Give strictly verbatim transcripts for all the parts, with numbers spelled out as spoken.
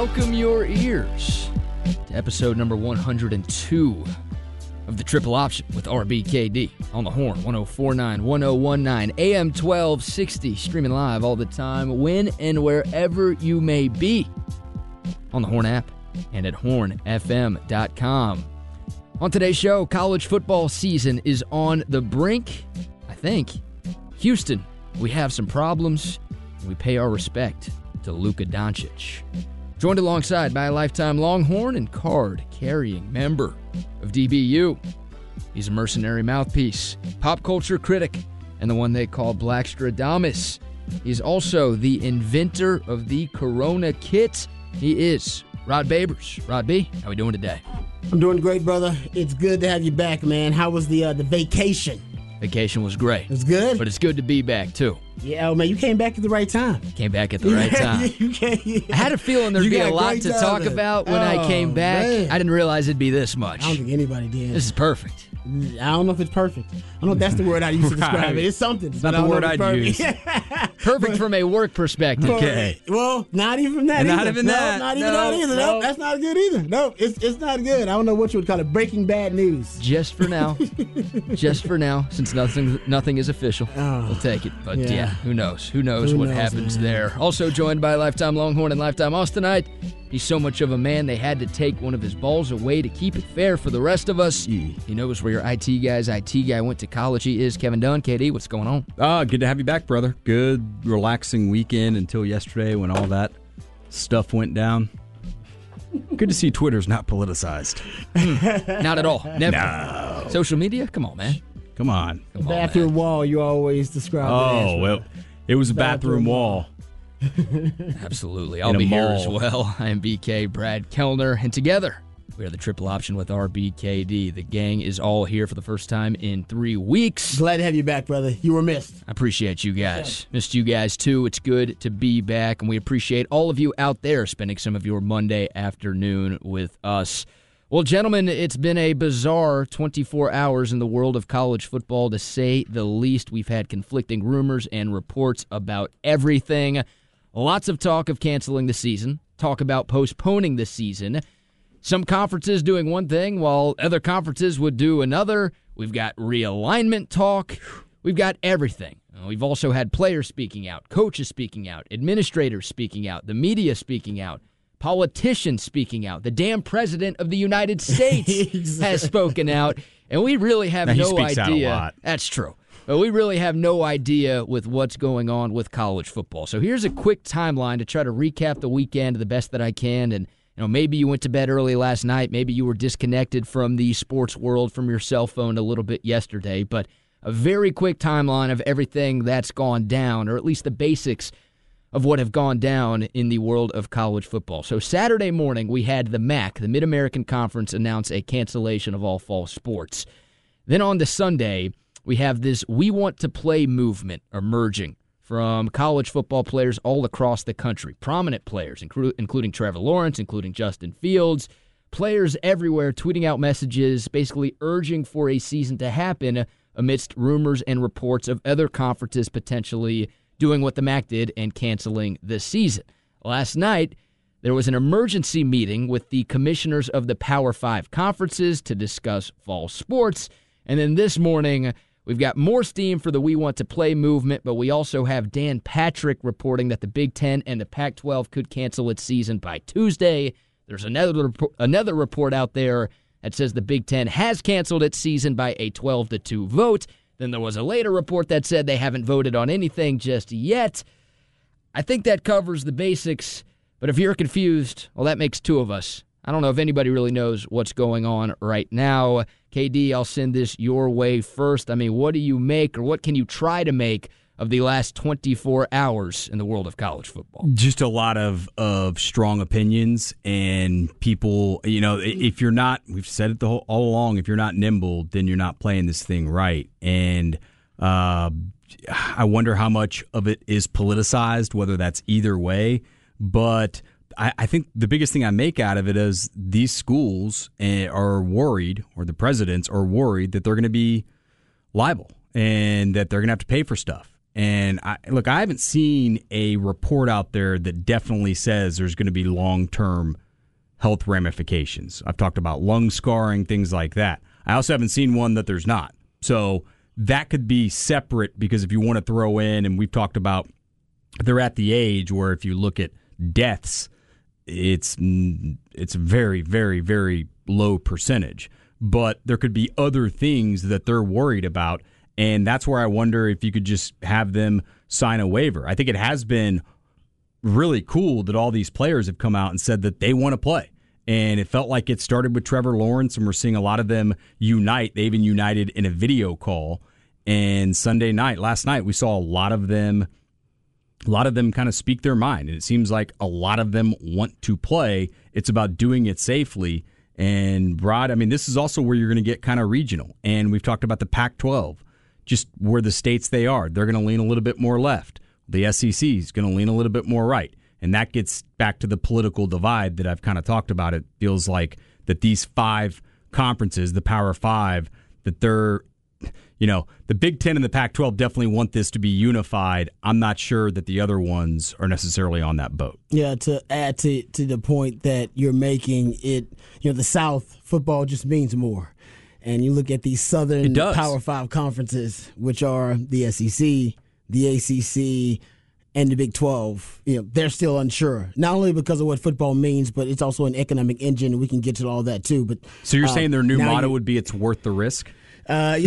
welcome your ears to episode number one hundred two of the Triple Option with R B K D on the Horn, one oh four point nine, one oh one nine, A M twelve sixty, streaming live all the time, when and wherever you may be, on the Horn app and at horn f m dot com. On today's show, college football season is on the brink, I think. Houston, we have some problems, and we pay our respect to Luka Doncic. Joined alongside by a lifetime Longhorn and card-carrying member of D B U. He's a mercenary mouthpiece, pop culture critic, and the one they call Blackstradamus. He's also the inventor of the Corona kit. He is Rod Babers. Rod B, how we doing today? I'm doing great, brother. It's good to have you back, man. How was the uh, the vacation? Vacation was great. It was good? But it's good to be back, too. Yeah, oh, man, you came back at the right time. Came back at the right time. you came, yeah. I had a feeling there'd You be a got lot great to time talk then. about when Oh, I came back. man. I didn't realize it'd be this much. I don't think anybody did. This is perfect. I don't know if it's perfect. I don't know if that's the word I use to describe Right. it. It's something. It's but not I the don't word know if I'd it's use. perfect. Perfect from a work perspective. Okay. Well, not even that Not either. even no, that. Not even No, that either. no. No, that's not good either. No, it's it's not good. I don't know what you would call it. Breaking bad news. Just for now. Just for now, since nothing nothing is official. Oh, We'll take it. But yeah. yeah. who knows? Who knows Who what knows, happens man. there. Also joined by Lifetime Longhorn and Lifetime Austinite. He's so much of a man, they had to take one of his balls away to keep it fair for the rest of us. Yeah. He knows where your I T guy's I T guy went to college. He is Kevin Dunn. K D, what's going on? Ah, good to have you back, brother. Good, relaxing weekend until yesterday when all that stuff went down. Good to see Twitter's not politicized. Not at all. Never. No. Social media? Come on, man. Come on. Come on, Bathroom man. wall. You always describe. it Oh, as. well, it was a bathroom Bathroom wall. Absolutely. I'll In a be here as mall. well. I am B K, Brad Kellner, and together we are the Triple Option with R B K D. The gang is all here for the first time in three weeks. Glad to have you back, brother. You were missed. I appreciate you guys. Missed you guys too. It's good to be back, and we appreciate all of you out there spending some of your Monday afternoon with us. Well, gentlemen, it's been a bizarre twenty-four hours in the world of college football, to say the least. We've had conflicting rumors and reports about everything. Lots of talk of canceling the season, talk about postponing the season. Some conferences doing one thing while other conferences would do another. We've got realignment talk. We've got everything. We've also had players speaking out, coaches speaking out, administrators speaking out, the media speaking out, politicians speaking out. The damn president of the United States Exactly. has spoken out, and we really have Now, he no speaks out a idea. lot. That's true. But we really have no idea with what's going on with college football. So here's a quick timeline to try to recap the weekend the best that I can. And you know, maybe you went to bed early last night. Maybe you were disconnected from the sports world, from your cell phone a little bit yesterday. But a very quick timeline of everything that's gone down, or at least the basics of what have gone down in the world of college football. So Saturday morning, we had the M A C, the Mid-American Conference, announce a cancellation of all fall sports. Then on to Sunday, we have this We Want to Play movement emerging from college football players all across the country. Prominent players, inclu- including Trevor Lawrence, including Justin Fields, players everywhere tweeting out messages basically urging for a season to happen amidst rumors and reports of other conferences potentially doing what the M A C did and canceling this season. Last night, there was an emergency meeting with the commissioners of the Power Five conferences to discuss fall sports. And then this morning, we've got more steam for the We Want to Play movement, but we also have Dan Patrick reporting that the Big Ten and the Pac twelve could cancel its season by Tuesday. There's another rep- another report out there that says the Big Ten has canceled its season by a twelve to two vote. Then there was a later report that said they haven't voted on anything just yet. I think that covers the basics, but if you're confused, well, that makes two of us. I don't know if anybody really knows what's going on right now. K D, I'll send this your way first. I mean, what do you make, or what can you try to make of the last twenty-four hours in the world of college football? Just a lot of, of strong opinions, and people, you know, if you're not, we've said it the whole, all along, if you're not nimble, then you're not playing this thing right. And uh, I wonder how much of it is politicized, whether that's either way. But I, I think the biggest thing I make out of it is these schools are worried, or the presidents are worried, that they're going to be liable and that they're going to have to pay for stuff. And I, look, I haven't seen a report out there that definitely says there's going to be long-term health ramifications. I've talked about lung scarring, things like that. I also haven't seen one that there's not. So that could be separate, because if you want to throw in, and we've talked about, they're at the age where if you look at deaths, it's it's very, very, very low percentage. But there could be other things that they're worried about, and that's where I wonder if you could just have them sign a waiver. I think it has been really cool that all these players have come out and said that they want to play. And it felt like it started with Trevor Lawrence, and we're seeing a lot of them unite. They even united in a video call. And Sunday night, last night, we saw a lot of them, a lot of them kind of speak their mind. And it seems like a lot of them want to play. It's about doing it safely. And Rod, I mean, this is also where you're going to get kind of regional. And we've talked about the Pac twelve, just where the states they are. They're going to lean a little bit more left. The S E C is going to lean a little bit more right. And that gets back to the political divide that I've kind of talked about. It feels like that these five conferences, the Power Five, that they're, you know, the Big Ten and the Pac twelve definitely want this to be unified. I'm not sure that the other ones are necessarily on that boat. Yeah, to add to, to the point that you're making, it, you know, the South, football just means more. And you look at these Southern Power Five conferences, which are the S E C, the A C C, and the Big twelve, you know, they're still unsure. Not only because of what football means, but it's also an economic engine, and we can get to all that too. But so you're uh, saying their new motto you, would be "It's worth the risk"? Uh,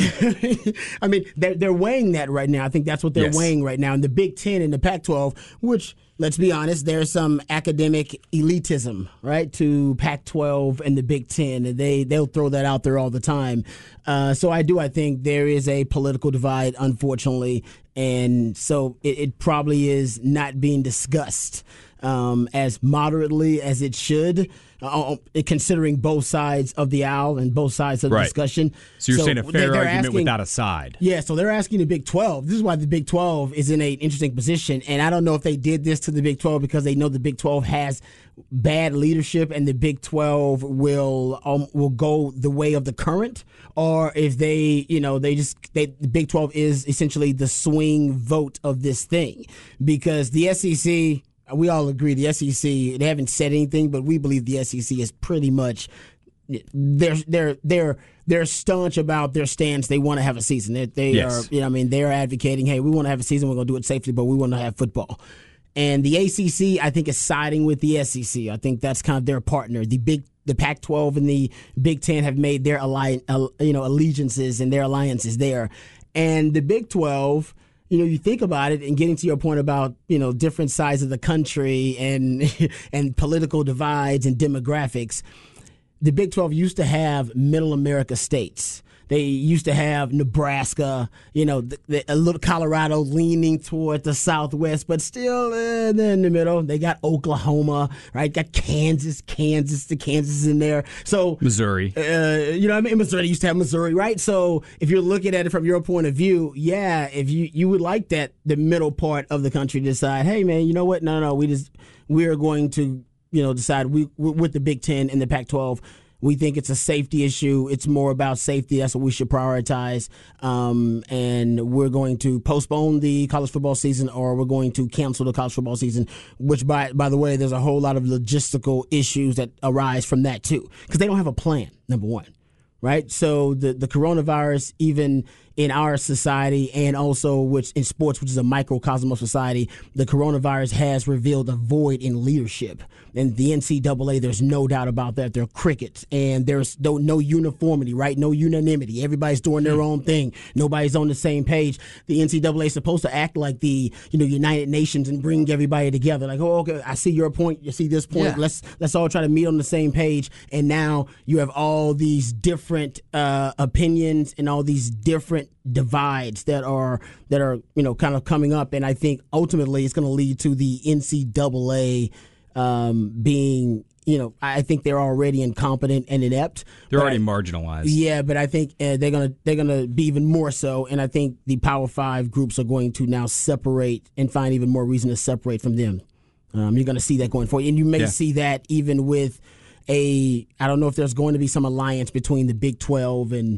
I mean, they're, they're weighing that right now. I think that's what they're yes. weighing right now. In the Big Ten and the Pac twelve, which, let's be honest, there's some academic elitism, right, to Pac twelve and the Big Ten. And they, they'll throw that out there all the time. Uh, so I do, I think there is a political divide, unfortunately. And so it, it probably is not being discussed um, as moderately as it should, uh, considering both sides of the aisle and both sides of the right. discussion. So you're so saying a fair argument asking, without a side. Yeah, so they're asking the Big twelve. This is why the Big twelve is in an interesting position. And I don't know if they did this to the Big twelve because they know the Big twelve has bad leadership and the Big twelve will um, will go the way of the current, or if they, you know, they just, they, the Big twelve is essentially the swing vote of this thing. Because the S E C, we all agree, the S E C, they haven't said anything, but we believe the S E C is pretty much, they're they're they're they're staunch about their stance. They want to have a season. They, they yes. are, you know, I mean, they're advocating, hey, we want to have a season. We're going to do it safely, but we want to have football. And the A C C, I think, is siding with the S E C. I think that's kind of their partner. The big, the Pac twelve and the Big Ten have made their alliance, you know, allegiances and their alliances there. And the Big twelve, you know, you think about it, and getting to your point about, you know, different sides of the country and and political divides and demographics. The Big twelve used to have Middle America states. They used to have Nebraska, you know, the, the, a little Colorado leaning toward the Southwest, but still uh, they're in the middle. They got Oklahoma, right? Got Kansas, Kansas, the Kansas in there. So Missouri, uh, you know, what I mean, Missouri used to have Missouri, right? So if you're looking at it from your point of view, yeah, if you you would like that the middle part of the country to decide, hey man, you know what? No, no, no, we just we are going to, you know, decide we with the Big Ten and the Pac twelve. We think it's a safety issue. It's more about safety. That's what we should prioritize. Um, and we're going to postpone the college football season, or we're going to cancel the college football season, which, by by the way, there's a whole lot of logistical issues that arise from that, too, because they don't have a plan, number one. Right? So the, the coronavirus, even in our society and also which in sports, which is a microcosm of society, the coronavirus has revealed a void in leadership. And the N C double A, there's no doubt about that. They're crickets, and there's no, no uniformity, right? No unanimity. Everybody's doing their own thing. Nobody's on the same page. The N C double A is supposed to act like the, you know, United Nations and bring everybody together. Like, oh, okay, I see your point. You see this point. Yeah. Let's let's all try to meet on the same page. And now you have all these different uh, opinions and all these different divides that are that are you know kind of coming up. And I think ultimately it's going to lead to the N C double A um, being, you know, I think they're already incompetent and inept. They're already I, marginalized. Yeah, but I think uh, they're gonna they're gonna be even more so. And I think the Power Five groups are going to now separate and find even more reason to separate from them. Um, you're going to see that going forward, and you may yeah. see that even with a. I don't know if there's going to be some alliance between the Big twelve and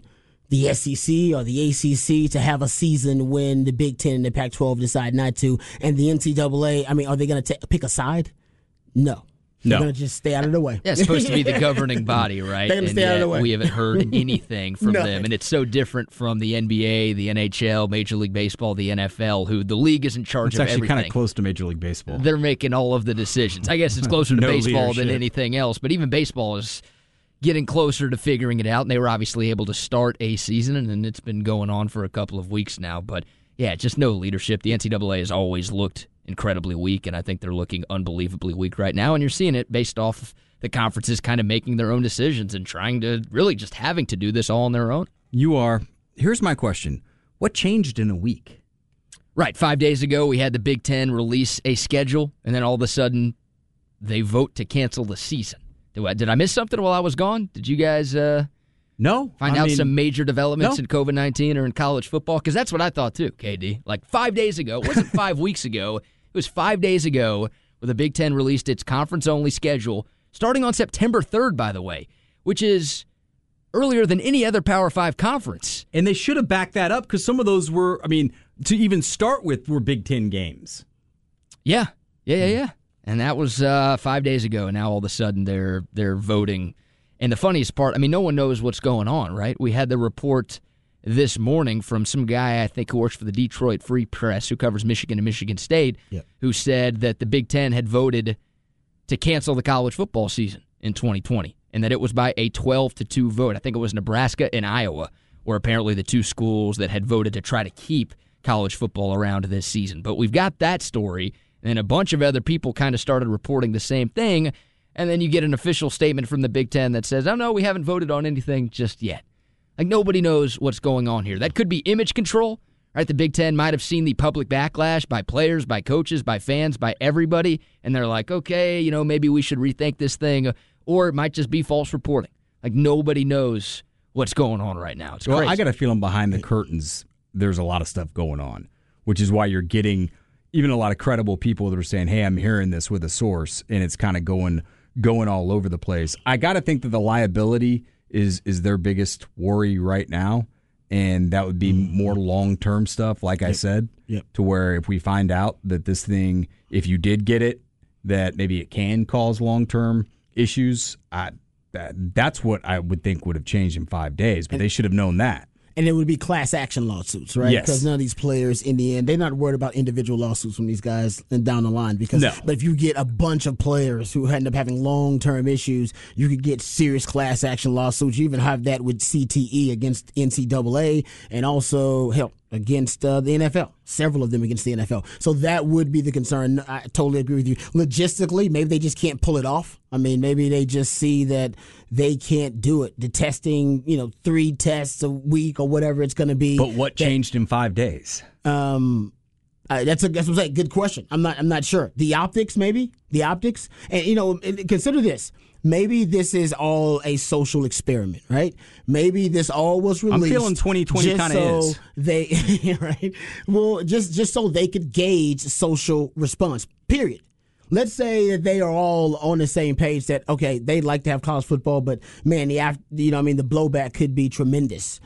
the S E C or the A C C to have a season when the Big Ten and the Pac twelve decide not to, and the N C double A, I mean, are they going to pick a side? No. They're No. going to just stay out of the way. Yeah, it's supposed to be the governing body, right? They're gonna And stay out of yet the way. we haven't heard anything from Nothing. them. And it's so different from the N B A, the N H L, Major League Baseball, the N F L, who the league is in charge It's of actually everything. kind of close to Major League Baseball. They're making all of the decisions. I guess it's closer to No baseball than leadership. anything else, but even baseball is getting closer to figuring it out, and they were obviously able to start a season, and it's been going on for a couple of weeks now. But, yeah, just no leadership. The N C double A has always looked incredibly weak, and I think they're looking unbelievably weak right now, and you're seeing it based off of the conferences kind of making their own decisions and trying to really just having to do this all on their own. You are. Here's my question. What changed in a week? Right, five days ago we had the Big Ten release a schedule, and then all of a sudden they vote to cancel the season. Did I, did I miss something while I was gone? Did you guys uh, No. find I out mean, some major developments no. in COVID nineteen or in college football? Because that's what I thought too, K D. Like five days ago. It wasn't five weeks ago. It was five days ago where the Big Ten released its conference-only schedule, starting on September third, by the way, which is earlier than any other Power Five conference. And they should have backed that up because some of those were, I mean, to even start with, were Big Ten games. Yeah, yeah, yeah, yeah. And that was uh, five days ago, and now all of a sudden they're they're voting. And the funniest part, I mean, no one knows what's going on, right? We had the report this morning from some guy, I think, who works for the Detroit Free Press, who covers Michigan and Michigan State, Yep. who said that the Big Ten had voted to cancel the college football season in twenty twenty, and that it was by a twelve to two vote. I think it was Nebraska and Iowa were apparently the two schools that had voted to try to keep college football around this season. But we've got that story, and a bunch of other people kind of started reporting the same thing, and then you get an official statement from the Big Ten that says, oh, no, we haven't voted on anything just yet. Like, nobody knows what's going on here. That could be image control, right? The Big Ten might have seen the public backlash by players, by coaches, by fans, by everybody, and they're like, okay, you know, maybe we should rethink this thing, or it might just be false reporting. Like, nobody knows what's going on right now. It's Well, crazy. I got a feeling behind the curtains, there's a lot of stuff going on, which is why you're getting even a lot of credible people that are saying, hey, I'm hearing this with a source, and it's kind of going going all over the place. I got to think that the liability is is their biggest worry right now, and that would be more long-term stuff, like I said, Yep. to where if we find out that this thing, if you did get it, that maybe it can cause long-term issues, I, that that's what I would think would have changed in five days, but they should have known that. And it would be class action lawsuits, right? Yes. Because none of these players, in the end, they're not worried about individual lawsuits from these guys and down the line. Because, No. but if you get a bunch of players who end up having long term issues, you could get serious class action lawsuits. You even have that with C T E against N C double A, and also hell against uh, the N F L. Several of them against the N F L. So that would be the concern. I totally agree with you. Logistically, maybe they just can't pull it off. I mean, maybe they just see that they can't do it. The testing, you know, three tests a week or whatever it's going to be. But what that- changed in five days? Um, uh, that's a that's what I'm saying. Good question. I'm not I'm not sure. The optics, maybe the optics, and you know, and consider this. Maybe this is all a social experiment, right? Maybe this all was released. I'm feeling twenty twenty just kinda so is. They right. Well, just just so they could gauge social response. Period. Let's say that they are all on the same page that okay, they'd like to have college football, but man, the af- you know, I mean, the blowback could be tremendous.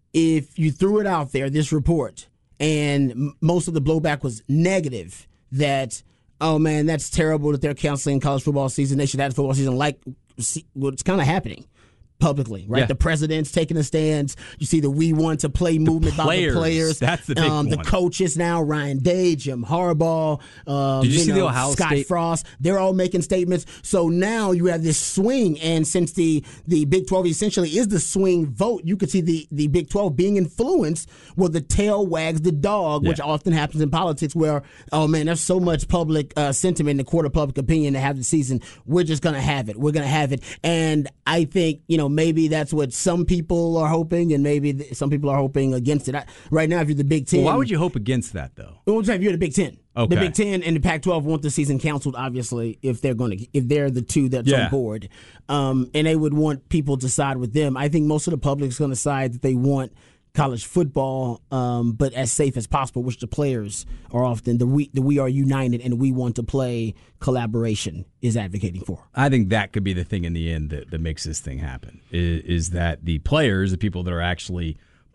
If you threw it out there, this report, and m- most of the blowback was negative, that oh man, that's terrible that they're canceling college football season. They should have football season like see, well, it's kind of happening publicly, right? Yeah. The president's taking a stance. You see the "We Want to Play" movement by players, the players. that's the big um, The one. coaches now, Ryan Day, Jim Harbaugh, um, Did you see the know, Ohio Scott State- Frost. They're all making statements. So now you have this swing, and since the, the Big twelve essentially is the swing vote, you could see the, the Big twelve being influenced where the tail wags the dog, which Yeah. often happens in politics where, oh man, there's so much public uh, sentiment in the court of public opinion to have the season. We're just going to have it. We're going to have it. And I think, you know, maybe that's what some people are hoping, and maybe th- some people are hoping against it. I, right now, if you're the Big Ten. Well, why would you hope against that, though? Well, if you're the Big Ten, Okay. the Big Ten and the Pac twelve want the season canceled. Obviously, if they're going to, if they're the two that's Yeah. on board, um, and they would want people to side with them. I think most of the public is going to side that they want college football, um, but as safe as possible, which the players are often the we the we are united and we want to play collaboration is advocating for. I think that could be the thing in the end that, that makes this thing happen, is, is that the players, the people that are actually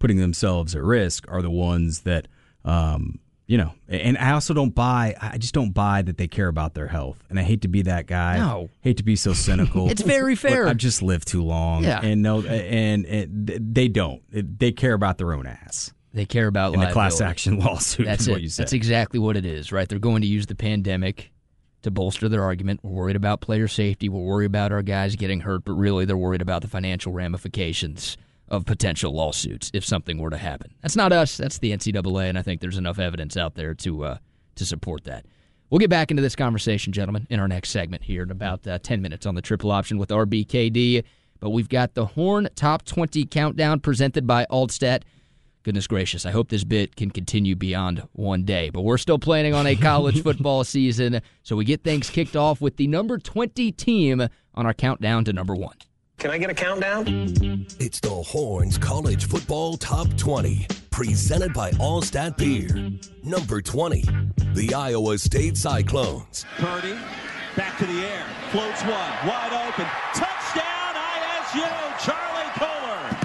putting themselves at risk are the ones that, um, you know, and I also don't buy, I just don't buy that they care about their health. And I hate to be that guy. No. Hate to be so cynical. It's very fair. But I've just lived too long. Yeah. And no, and, and they don't. They care about their own ass. They care about in the liability. class action lawsuit. That's is it. What you said. That's exactly what it is, right? They're going to use the pandemic to bolster their argument. We're worried about player safety. We're worried about our guys getting hurt, but really they're worried about the financial ramifications of potential lawsuits if something were to happen. That's not us. That's the N C double A, and I think there's enough evidence out there to uh, to support that. We'll get back into this conversation, gentlemen, in our next segment here in about uh, ten minutes on the Triple Option with R B K D. But we've got the Horn Top twenty Countdown presented by Altstat. Goodness gracious, I hope this bit can continue beyond one day. But we're still planning on a college football season, so we get things kicked off with the number twenty team on our countdown to number one. Can I get a countdown? It's the Horns College Football Top twenty, presented by Allstat Beer. Number twenty, the Iowa State Cyclones. Purdy, back to the air, floats one, wide open, touchdown I S U, Charlie Kohler.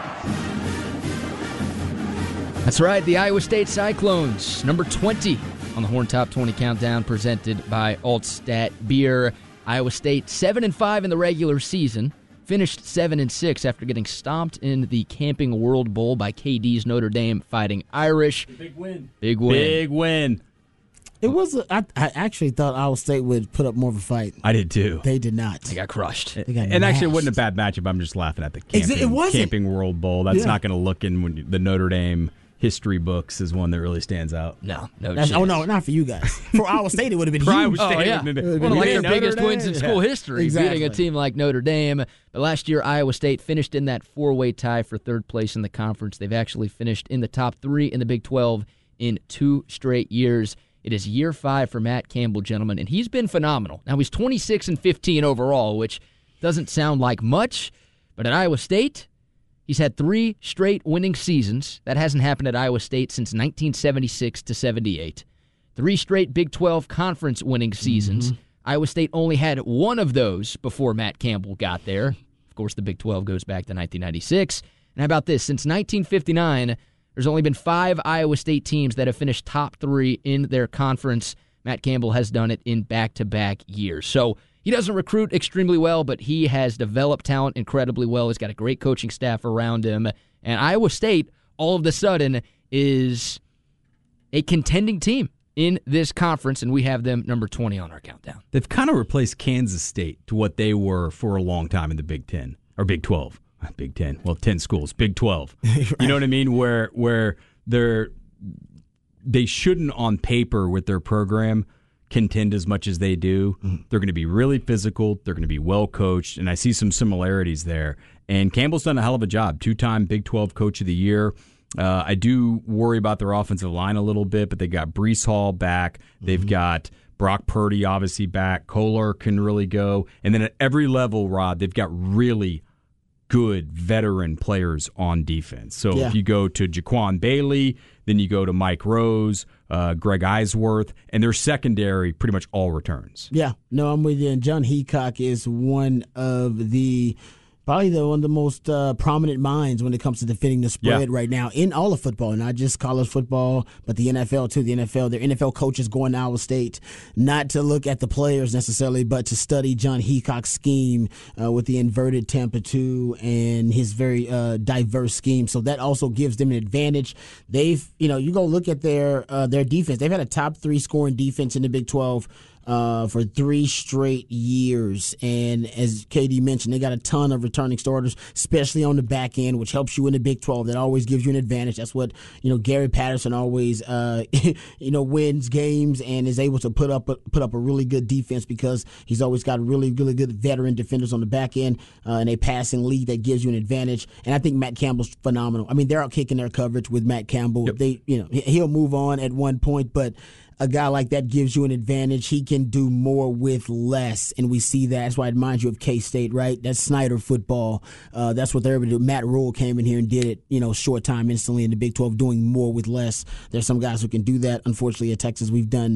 That's right, the Iowa State Cyclones, number twenty on the Horn Top twenty Countdown, presented by Altstat Beer. Iowa State seven and five in the regular season. Finished seven and six after getting stomped in the Camping World Bowl by K D's Notre Dame Fighting Irish. Big win. Big win. Big win. It was. A, I, I actually thought Iowa State would put up more of a fight. I did too. They did not. They got crushed. They got and actually, it mashed. wasn't a bad matchup. I'm just laughing at the camping, It wasn't. camping World Bowl. That's Yeah. not going to look in when you, the Notre Dame history books is one that really stands out. No, no That's, chance. oh no, not for you guys. For Iowa State, it would have been For Iowa huge. State, Oh, it yeah. would've been- One of like Yeah, their Notre biggest Dame. wins in school Yeah. history, Exactly. beating a team like Notre Dame. But last year, Iowa State finished in that four-way tie for third place in the conference. They've actually finished in the top three in the Big twelve in two straight years. It is year five for Matt Campbell, gentlemen, and he's been phenomenal. Now, he's twenty-six and fifteen overall, which doesn't sound like much, but at Iowa State, he's had three straight winning seasons. That hasn't happened at Iowa State since nineteen seventy-six to seventy-eight. Three straight Big twelve conference winning seasons. Mm-hmm. Iowa State only had one of those before Matt Campbell got there. Of course, the Big twelve goes back to nineteen ninety-six. And how about this? Since nineteen fifty-nine, there's only been five Iowa State teams that have finished top three in their conference. Matt Campbell has done it in back-to-back years. So he doesn't recruit extremely well, but he has developed talent incredibly well. He's got a great coaching staff around him. And Iowa State, all of a sudden, is a contending team in this conference, and we have them number twenty on our countdown. They've kind of replaced Kansas State to what they were for a long time in the Big Ten, or Big twelve. Big Ten. Well, ten schools. Big twelve. Right. You know what I mean? Where where they're they shouldn't on paper with their program contend as much as they do. Mm-hmm. They're going to be really physical. They're going to be well coached, and I see some similarities there. And Campbell's done a hell of a job. Two-time Big twelve Coach of the Year. Uh, I do worry about their offensive line a little bit, but they got Breece Hall back. They've mm-hmm. got Brock Purdy obviously back. Kohler can really go. And then at every level, Rod, they've got really good veteran players on defense. So yeah. if you go to Jaquan Bailey, then you go to Mike Rose, uh, Greg Eisworth, and their secondary pretty much all returns. Yeah, no, I'm with you. And John Heacock is one of the probably the one of the most uh, prominent minds when it comes to defending the spread yeah. right now in all of football, not just college football, but the N F L too. The N F L, their N F L coaches going to Iowa State, not to look at the players necessarily, but to study John Heacock's scheme uh, with the inverted Tampa two and his very uh, diverse scheme. So that also gives them an advantage. They've, you know, you go look at their uh, their defense. They've had a top three scoring defense in the Big twelve. Uh, for three straight years. And as K D mentioned, they got a ton of returning starters, especially on the back end, which helps you in the Big twelve. That always gives you an advantage. That's what, you know, Gary Patterson always, uh, you know, wins games and is able to put up a, put up a really good defense because he's always got really, really good veteran defenders on the back end uh, and a passing lead that gives you an advantage. And I think Matt Campbell's phenomenal. I mean, they're out kicking their coverage with Matt Campbell. Yep. They, you know, he'll move on at one point, but a guy like that gives you an advantage. He can do more with less, and we see that. That's why I remind you of K-State, right? That's Snyder football. Uh, that's what they're able to do. Matt Rule came in here and did it, you know, short time instantly in the Big twelve, doing more with less. There's some guys who can do that. Unfortunately, at Texas, we've done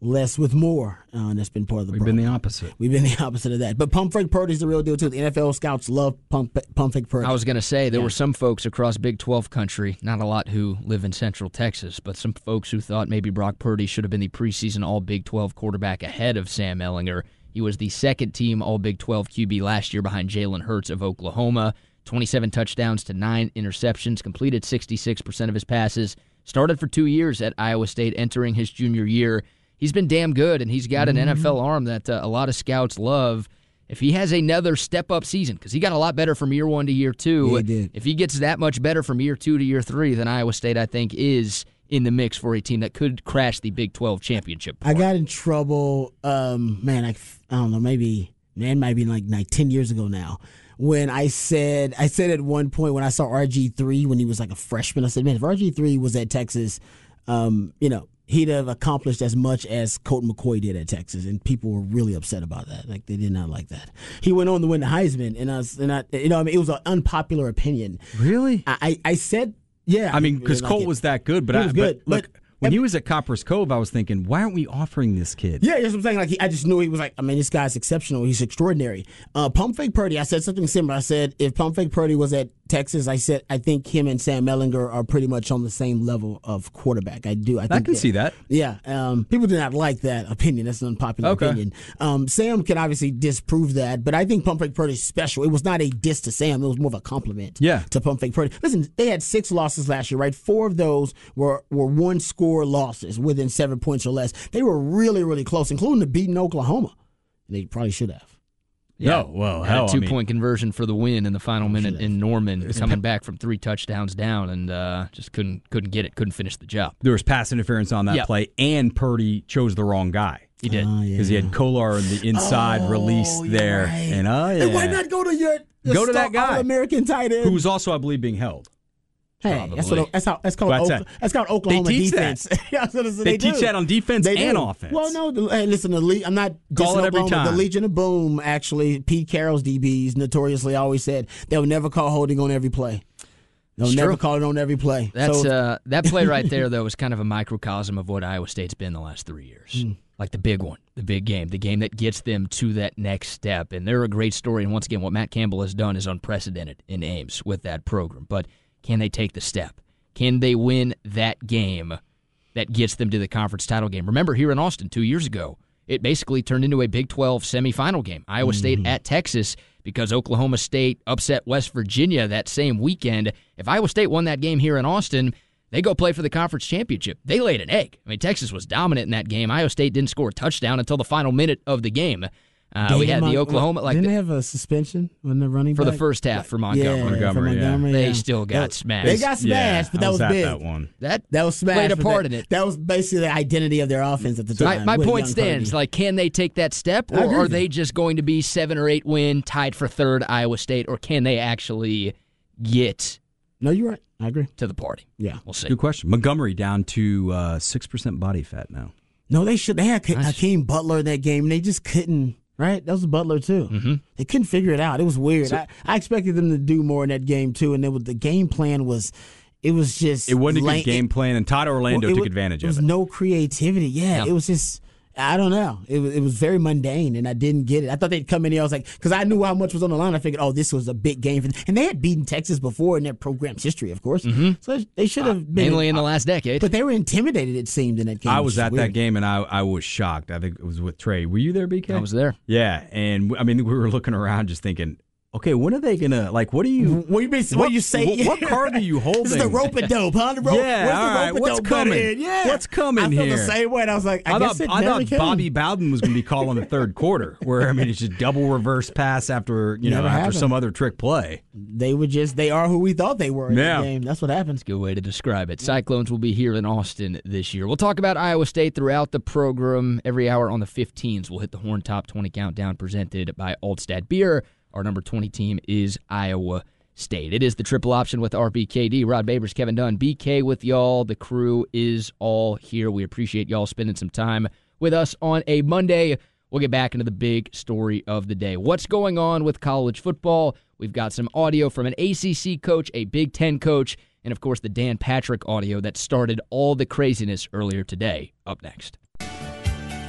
less with more. Uh, and that's been part of the We've problem. been the opposite. We've been the opposite of that. But Pump Fake Purdy's the real deal, too. The N F L scouts love Pump, Pump Fake Purdy. I was going to say, there Yeah. were some folks across Big twelve country, not a lot who live in Central Texas, but some folks who thought maybe Brock Purdy should have been the preseason All-Big twelve quarterback ahead of Sam Ehlinger. He was the second-team All-Big twelve Q B last year behind Jalen Hurts of Oklahoma. twenty-seven touchdowns to nine interceptions, completed sixty-six percent of his passes, started for two years at Iowa State, entering his junior year. He's been damn good, and he's got an mm-hmm. N F L arm that uh, a lot of scouts love. If he has another step-up season, because he got a lot better from year one to year two, yeah, he did. If he gets that much better from year two to year three, then Iowa State, I think, is in the mix for a team that could crash the Big twelve championship part. I got in trouble, um, man, I, I don't know, maybe, man, might be like, like ten years ago now, when I said, I said at one point when I saw R G three when he was like a freshman, I said, man, if R G three was at Texas, um, you know, he'd have accomplished as much as Colt McCoy did at Texas, and people were really upset about that. Like, they did not like that. He went on to win the Heisman, and I, was, and I you know, I mean, it was an unpopular opinion. Really? I, I, I said, yeah. I mean, because like Colt it. was that good, but he I was good. But, look, but when he was at Copper's Cove, I was thinking, why aren't we offering this kid? Yeah, that's what I'm saying. Like, he, I just knew he was like, I mean, this guy's exceptional. He's extraordinary. Uh, Pump Fake Purdy, I said something similar. I said, if Pump Fake Purdy was at Texas, I said, I think him and Sam Ehlinger are pretty much on the same level of quarterback. I do. I, think I can that, see that. Yeah. Um, people do not like that opinion. That's an unpopular Okay. opinion. Um, Sam can obviously disprove that, but I think Pump Fake Purdy is special. It was not a diss to Sam. It was more of a compliment Yeah. to Pump Fake Purdy. Listen, they had six losses last year, right? Four of those were, were one-score losses within seven points or less. They were really, really close, including the beating Oklahoma. They probably should have. No, well, Had hell, a I two-point mean, conversion for the win in the final minute have. in Norman, coming back from three touchdowns down, and uh, just couldn't couldn't get it, couldn't finish the job. there was pass interference on that Yep. play, and Purdy chose the wrong guy. He did. Oh, Because yeah. he had Kolar in the inside Oh, release you're there. right. And, oh, yeah. And why not go to your, your Go to that guy. American tight end? Who was also, I believe, being held. Hey, that's Probably. what that's how that's called. That's Oak, it. that's called Oklahoma They teach defense. yeah, that's what it's- They, they teach do. that on defense They and do. offense. Well, no, the, hey, listen, the Le- I'm not Call dissing it every Oklahoma. time. The Legion of Boom, actually, Pete Carroll's D Bs notoriously always said they'll never call holding on every play. They'll It's never true. call it on every play. That's so, uh, that play right there, though, is kind of a microcosm of what Iowa State's been the last three years. Mm. Like the big one, the big game, the game that gets them to that next step. And they're a great story. And once again, what Matt Campbell has done is unprecedented in Ames with that program. But can they take the step? Can they win that game that gets them to the conference title game? Remember, here in Austin two years ago, it basically turned into a Big twelve semifinal game. Iowa State Mm-hmm. at Texas, because Oklahoma State upset West Virginia that same weekend. If Iowa State won that game here in Austin, they go play for the conference championship. They laid an egg. I mean, Texas was dominant in that game. Iowa State didn't score a touchdown until the final minute of the game. Uh, we had the Oklahoma like Didn't the, they have a suspension when the running for the back? first half for Montgomery. Yeah, Montgomery, for yeah. Montgomery, They yeah. still got That- smashed. They got smashed, Yeah, but I that was was at big. that one. That That was smashed. played a but part that, in it. That was basically the identity of their offense at the My, time. my with point young stands. Purdy. Like, can they take that step, I or agree are with they you. just going to be seven or eight win, tied for third, Iowa State, or can they actually get No, you're right. I agree. to the party? Yeah. We'll see. Good question. Montgomery down to uh, six percent body fat now. No, they should. They had Nice. Hakeem Butler in that game, and they just couldn't. Right, that was Butler too. Mm-hmm. They couldn't figure it out. It was weird. I, I expected them to do more in that game too, and then with the game plan was, it was just It wasn't a lame- good game plan, and Todd Orlando Well, it took was- advantage There of was it. no creativity. Yeah, Yeah. it was just. I don't know. It was it was very mundane, and I didn't get it. I thought they'd come in here. I was like, because I knew how much was on the line. I figured, oh, this was a big game for them. And they had beaten Texas before in their program's history, of course. Mm-hmm. So they should have been Mainly in the last decade. But they were intimidated. It seemed in that game. I which was is at that weird. game, and I, I was shocked. I think it was with Trey. Were you there, B K? I was there. Yeah, and I mean, we were looking around just thinking, okay, when are they going to, like, what do you... What you been? What, you say? What, what card are you holding? This is the rope a dope, huh? The rope. Yeah, where's the all right, rope a what's dope butt coming? in? Yeah, What's coming I felt here? the same way. And I was like, I, I guess thought, it I never thought came. Bobby Bowden was going to be calling the third quarter, where I mean it's just double reverse pass after you know Never after happened. some other trick play. They were just. They are who we thought they were in Yeah. the game. That's what happens. Good way to describe it. Cyclones will be here in Austin this year. We'll talk about Iowa State throughout the program. Every hour on the fifteens, we'll hit the Horn Top twenty Countdown presented by Altstadt Beer. Our number twenty team is Iowa State. It is the triple option with R B K D. Rod Babers, Kevin Dunn, B K with y'all. The crew is all here. We appreciate y'all spending some time with us on a Monday. We'll get back into the big story of the day. What's going on with college football? We've got some audio from an A C C coach, a Big Ten coach, and, of course, the Dan Patrick audio that started all the craziness earlier today. Up next.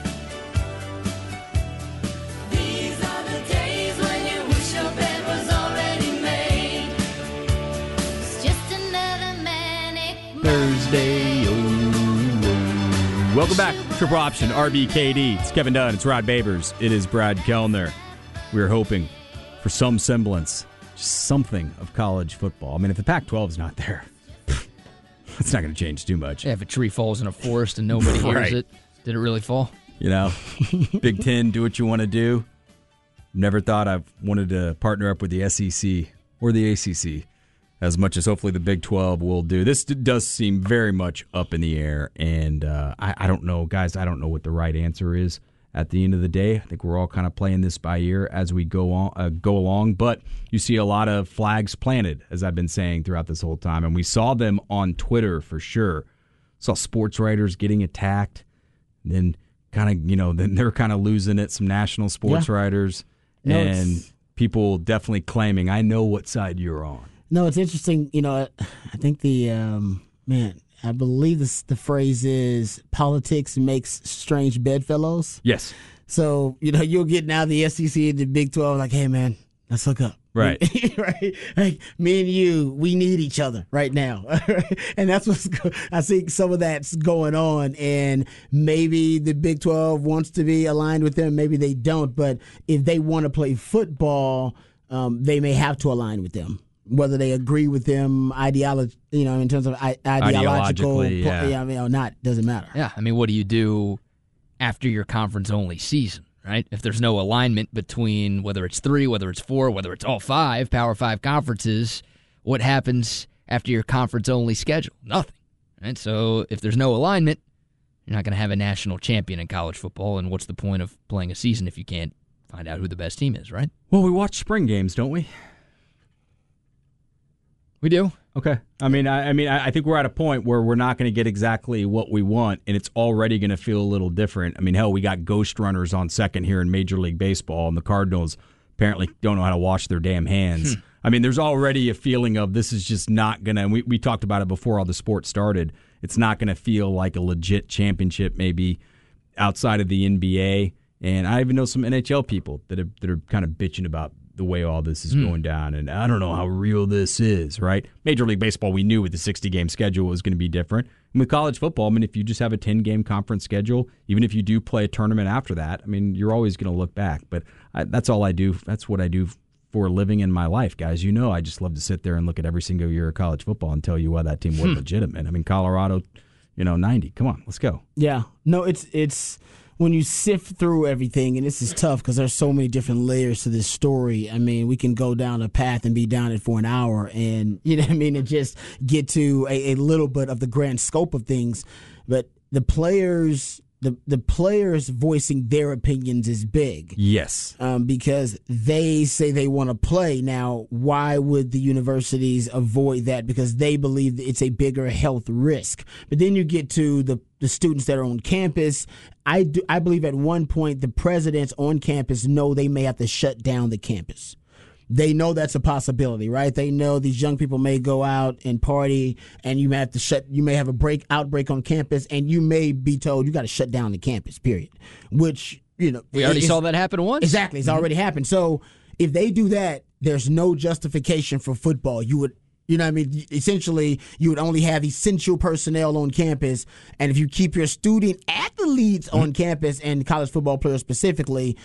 Welcome back. Triple Option, R B K D. It's Kevin Dunn. It's Rod Babers. It is Brad Kellner. We're hoping for some semblance, just something of college football. I mean, if the Pac twelve is not there, it's not going to change too much. Yeah, if a tree falls in a forest and nobody hears Right. it, did it really fall? You know, Big Ten, do what you want to do. Never thought I've wanted to partner up with the S E C or the A C C as much as hopefully the Big twelve will do. This d- does seem very much up in the air, and uh, I, I don't know, guys, I don't know what the right answer is at the end of the day. I think we're all kind of playing this by ear as we go on, uh, go along, but you see a lot of flags planted, as I've been saying throughout this whole time, and we saw them on Twitter for sure. Saw sports writers getting attacked, and then kind of, you know, then they're kind of losing it, some national sports Yeah. writers, No, and it's- people definitely claiming, I know what side you're on. No, it's interesting. You know, I think the um, man. I believe this, the phrase is politics makes strange bedfellows. Yes. So you know, you'll get now the S E C and the Big twelve like, hey man, let's hook up. Right. Right. Like me and you, we need each other right now. And that's what's go- I think some of that's going on. And maybe the Big twelve wants to be aligned with them. Maybe they don't. But if they want to play football, um, they may have to align with them. Whether they agree with them, ideology, you know, in terms of I- ideological, Ideologically, yeah. yeah, I mean, or not, doesn't matter. Yeah, I mean, what do you do after your conference-only season, right? If there's no alignment between whether it's three, whether it's four, whether it's all five Power Five conferences, what happens after your conference-only schedule? Nothing, right? So if there's no alignment, you're not going to have a national champion in college football, and what's the point of playing a season if you can't find out who the best team is, right? Well, we watch spring games, don't we? We do. Okay. I mean, I, I mean, I I think we're at a point where we're not going to get exactly what we want, and it's already going to feel a little different. I mean, hell, we got ghost runners on second here in Major League Baseball, and the Cardinals apparently don't know how to wash their damn hands. I mean, there's already a feeling of this is just not going to, and we, we talked about it before all the sport started, it's not going to feel like a legit championship maybe outside of the N B A. And I even know some N H L people that are, that are kind of bitching about the way all this is mm. going down, and I don't know how real this is, right? Major League Baseball, we knew with the sixty-game schedule was going to be different. And with college football, I mean, if you just have a ten-game conference schedule, even if you do play a tournament after that, I mean, you're always going to look back. But I, that's all I do. That's what I do for a living in my life, guys. You know, I just love to sit there and look at every single year of college football and tell you why that team wasn't legitimate. I mean, Colorado, you know, ninety. Come on, let's go. Yeah. No, it's it's when you sift through everything, and this is tough because there's so many different layers to this story. I mean, we can go down a path and be down it for an hour, and you know what I mean, and just get to a, a little bit of the grand scope of things. But the players, the the players voicing their opinions is big. Yes. Um, because they say they want to play. Now, why would the universities avoid that? Because they believe that it's a bigger health risk. But then you get to the, the students that are on campus. I, do, I believe at one point the presidents on campus know they may have to shut down the campus. They know that's a possibility, right? They know these young people may go out and party, and you may have to shut. You may have a break outbreak on campus, and you may be told you got to shut down the campus. Period. Which you know we already saw that happen once. Exactly, it's mm-hmm. already happened. So if they do that, there's no justification for football. You would. You know what I mean? Essentially, you would only have essential personnel on campus, and if you keep your student athletes mm-hmm. on campus and college football players specifically,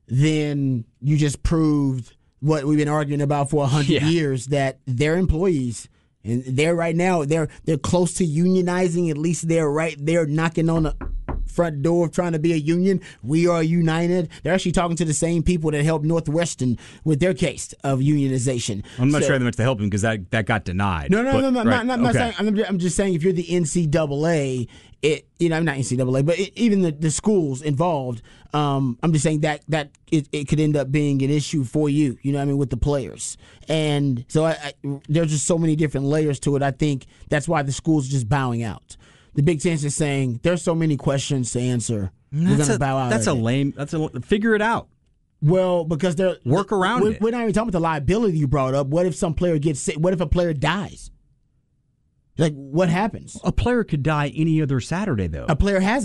then you just proved what we've been arguing about for a hundred yeah. years, that they're employees, and they're right now they're they're close to unionizing. At least they're right there knocking on the front door of trying to be a union. We are united. They're actually talking to the same people that helped Northwestern with their case of unionization. I'm not so, sure how much to help them because that, that got denied. No, no, but, no, no, right. not, not, not okay. saying. I'm just, I'm just saying if you're the N C double A, it you know I'm not N C double A, but it, even the, the schools involved. Um, I'm just saying that that it, it could end up being an issue for you. You know what I mean, with the players, and so I, I, there's just so many different layers to it. I think that's why the schools are just bowing out. The Big Ten is saying there's so many questions to answer. We're going to bow out. That's a lame. That's a figure it out. Well, because they're work around we're, it. We're not even talking about the liability you brought up. What if some player gets sick? What if a player dies? Like, what happens? A player could die any other Saturday, though. A player hasn't.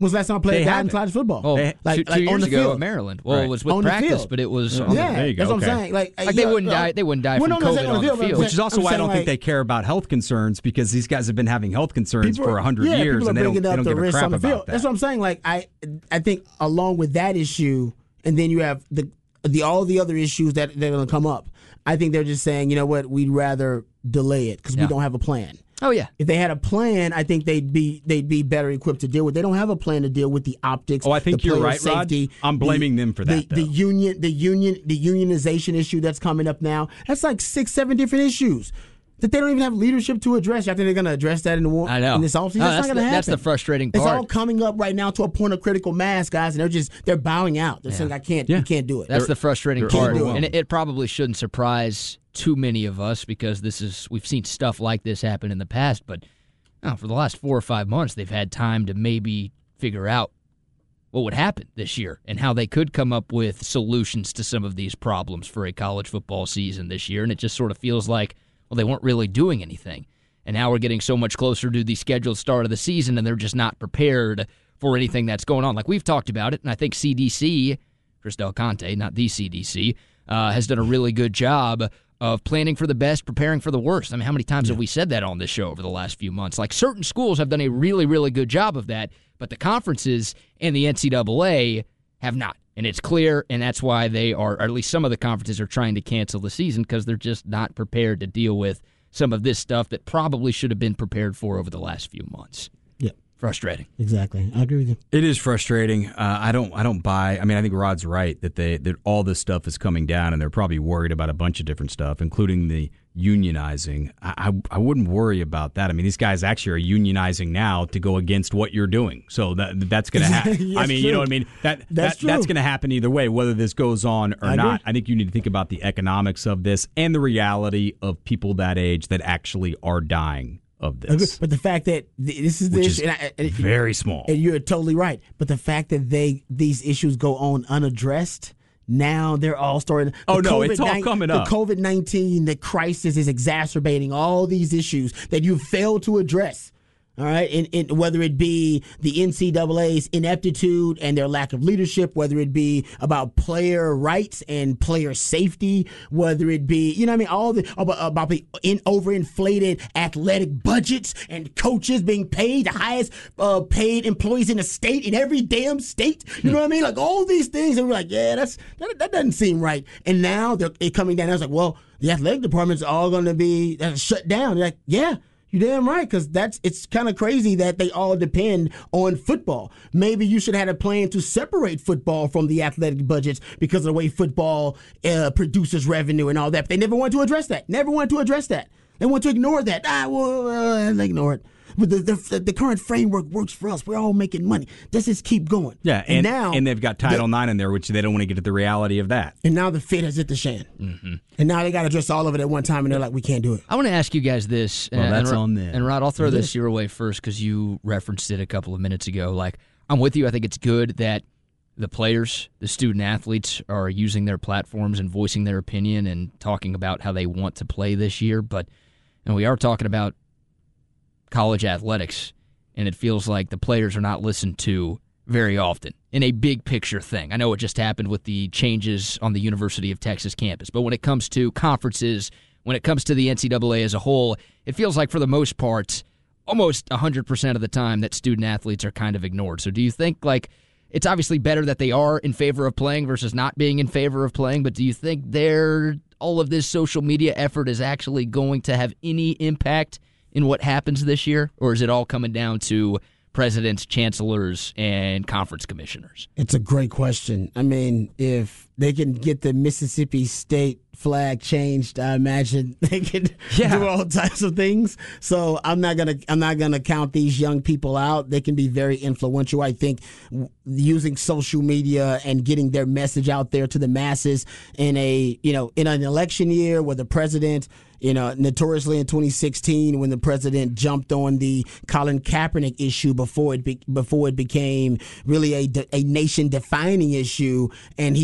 When's the last time a player They died in haven't. college football? Well, They- like, two, two like years on the ago field. at Maryland. Well, Right. it was with On the practice, field. but it was Yeah. on Yeah, the, there you go. that's what Okay. I'm saying. Like, like they yeah, wouldn't uh, die. They wouldn't die well, from no, no, I'm saying COVID on on the the field, but I'm field. Which is also I'm why I saying, don't think like- they care about health concerns, because these guys have been having health concerns People- for a hundred yeah, years, people are and they don't, bringing they up don't the give a risks crap on the about field. that. That's what I'm saying. Like I, I think along with that issue, and then you have the the all the other issues that they're going to come up. I think they're just saying, you know what, we'd rather delay it because Yeah. we don't have a plan. Oh yeah. If they had a plan, I think they'd be they'd be better equipped to deal with. They don't have a plan to deal with the optics. Oh, I think the you're player right, Rod. safety, I'm blaming them for that, The, the though. union, the union, the unionization issue that's coming up now. That's like six, seven different issues that they don't even have leadership to address. I think they're going to address that in the war I know. in this offseason. No, That's, that's not going to the- happen. that's the frustrating It's part. all coming up right now to a point of critical mass, guys, and they're just they're bowing out. They're saying, "I can't, Yeah. you can't do it." That's the frustrating they're part, overwhelmed. and it, it probably shouldn't surprise too many of us because this is we've seen stuff like this happen in the past. But oh, for the last four or five months, they've had time to maybe figure out what would happen this year and how they could come up with solutions to some of these problems for a college football season this year. And it just sort of feels like, well, they weren't really doing anything. And now we're getting so much closer to the scheduled start of the season, and they're just not prepared for anything that's going on. Like we've talked about it, and I think C D C, Chris Del Conte, not the C D C, uh, has done a really good job of planning for the best, preparing for the worst. I mean, how many times have we said that on this show over the last few months? Like certain schools have done a really, really good job of that, but the conferences and the N C double A have not. And it's clear, and that's why they are, or at least some of the conferences are trying to cancel the season because they're just not prepared to deal with some of this stuff that probably should have been prepared for over the last few months. Yeah, Frustrating. exactly. I agree with you. It is frustrating. Uh, I don't. I don't buy. I mean, I think Rod's right that they that all this stuff is coming down, and they're probably worried about a bunch of different stuff, including the unionizing. I, I, I wouldn't worry about that. I mean, these guys actually are unionizing now to go against what you're doing. So that that's going to happen. Yes, I mean, true. you know what I mean. That, That's that true. that's going to happen either way, whether this goes on or I not. agree. I think you need to think about the economics of this and the reality of people that age that actually are dying of I agree. this, But the fact that th- this is which this, is and I, and, very small. and you're totally right. But the fact that they these issues go on unaddressed. Now they're all starting. Oh, the no, it's all COVID-nine coming the up. The COVID nineteen, the crisis is exacerbating all these issues that you failed to address. All right, and, and whether it be the N C double A's ineptitude and their lack of leadership, whether it be about player rights and player safety, whether it be, you know what I mean, all the about, about the in, overinflated athletic budgets and coaches being paid the highest uh, paid employees in the state, in every damn state. You know what I mean? Like all these things, and we're like, yeah, that's that, that doesn't seem right. And now they're it coming down. I was like, well, the athletic department's all going to be uh, shut down. They're like, yeah. You're damn right, because that's it's kind of crazy that they all depend on football. Maybe you should have had a plan to separate football from the athletic budgets because of the way football uh, produces revenue and all that. But they never wanted to address that. Never wanted to address that. They want to ignore that. Ah, well, uh, ignore it. But the, the the current framework works for us. We're all making money. Let's just keep going. Yeah, and, and, now and they've got Title the- nine in there, which they don't want to get at the reality of that. and now the fit has hit the shan. Mm-hmm. And now they got to address all of it at one time, and they're like, we can't do it. I want to ask you guys this. Well, and, that's and, on them. And Rod, I'll throw It this is. your way first because you referenced it a couple of minutes ago. Like, I'm with you. I think it's good that the players, the student athletes, are using their platforms and voicing their opinion and talking about how they want to play this year. But and we are talking about college athletics, and it feels like the players are not listened to very often in a big picture thing. I know it just happened with the changes on the University of Texas campus, but when it comes to conferences, when it comes to the N C double A as a whole, it feels like for the most part, almost one hundred percent of the time that student athletes are kind of ignored. So do you think, like, it's obviously better that they are in favor of playing versus not being in favor of playing, but do you think they're, all of this social media effort is actually going to have any impact in what happens this year? Or is it all coming down to presidents, chancellors, and conference commissioners? It's a great question. I mean, if they can get the Mississippi State flag changed, I imagine they could Yeah. do all types of things. So I'm not gonna I'm not gonna count these young people out. They can be very influential. I think w- using social media and getting their message out there to the masses in a you know in an election year where the president. You know, notoriously in twenty sixteen, when the president jumped on the Colin Kaepernick issue before it be, before it became really a de- a nation defining issue, and he picked the right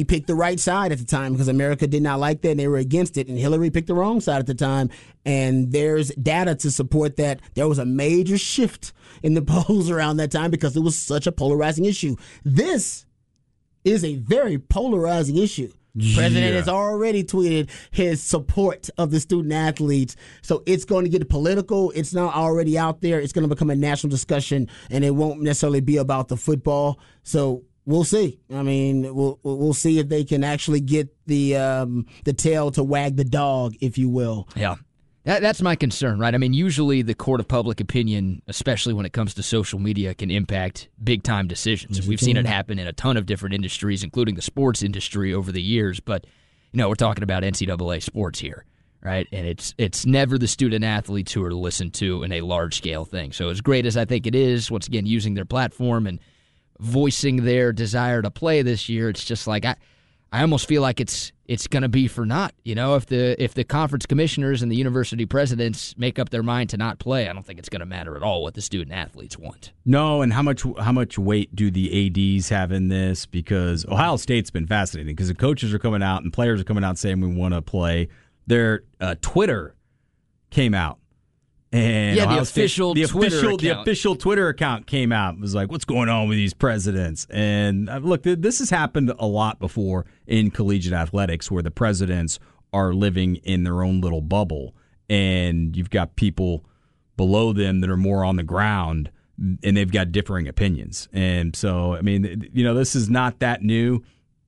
right side at the time because America did not like that and they were against it. And Hillary picked the wrong side at the time. And there's data to support that there was a major shift in the polls around that time because it was such a polarizing issue. This is a very polarizing issue. The president Yeah. has already tweeted his support of the student athletes. So it's going to get political. It's not already out there. It's going to become a national discussion, and it won't necessarily be about the football. So we'll see. I mean, we'll we'll see if they can actually get the um, the tail to wag the dog, if you will. Yeah. That, that's my concern, right? I mean, usually the court of public opinion, especially when it comes to social media, can impact big-time decisions. Yes, We've it seen can. it happen in a ton of different industries, including the sports industry over the years. But, you know, we're talking about N C double A sports here, right? And it's it's never the student-athletes who are listened to in a large-scale thing. So as great as I think it is, once again, using their platform and voicing their desire to play this year, it's just like I, I almost feel like it's it's going to be for naught. You know, if the if the conference commissioners and the university presidents make up their mind to not play, I don't think it's going to matter at all what the student athletes want. No, and how much how much weight do the A Ds have in this? Because Ohio State's been fascinating because the coaches are coming out and players are coming out saying we want to play. Their uh, Twitter came out. And Yeah, the Ohio State- official the Twitter official, The account. official Twitter account came out and was like, what's going on with these presidents? And uh, look, th- this has happened a lot before in collegiate athletics where the presidents are living in their own little bubble. And you've got people below them that are more on the ground and they've got differing opinions. And so, I mean, you know, this is not that new.